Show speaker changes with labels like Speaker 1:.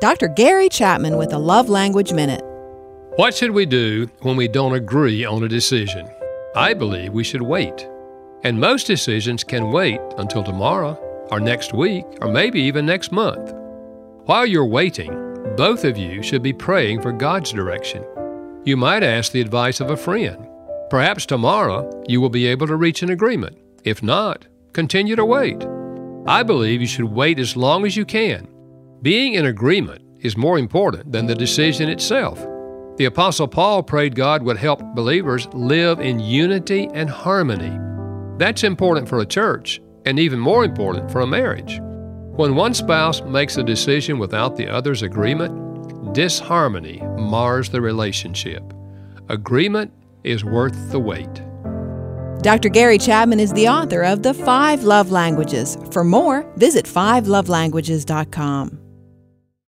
Speaker 1: Dr. Gary Chapman with a Love Language Minute.
Speaker 2: What should we do when we don't agree on a decision? I believe we should wait. And most decisions can wait until tomorrow, or next week, or maybe even next month. While you're waiting, both of you should be praying for God's direction. You might ask the advice of a friend. Perhaps tomorrow you will be able to reach an agreement. If not, continue to wait. I believe you should wait as long as you can. Being in agreement is more important than the decision itself. The Apostle Paul prayed God would help believers live in unity and harmony. That's important for a church, and even more important for a marriage. When one spouse makes a decision without the other's agreement, disharmony mars the relationship. Agreement is worth the wait.
Speaker 1: Dr. Gary Chapman is the author of The 5 Love Languages. For more, visit 5lovelanguages.com.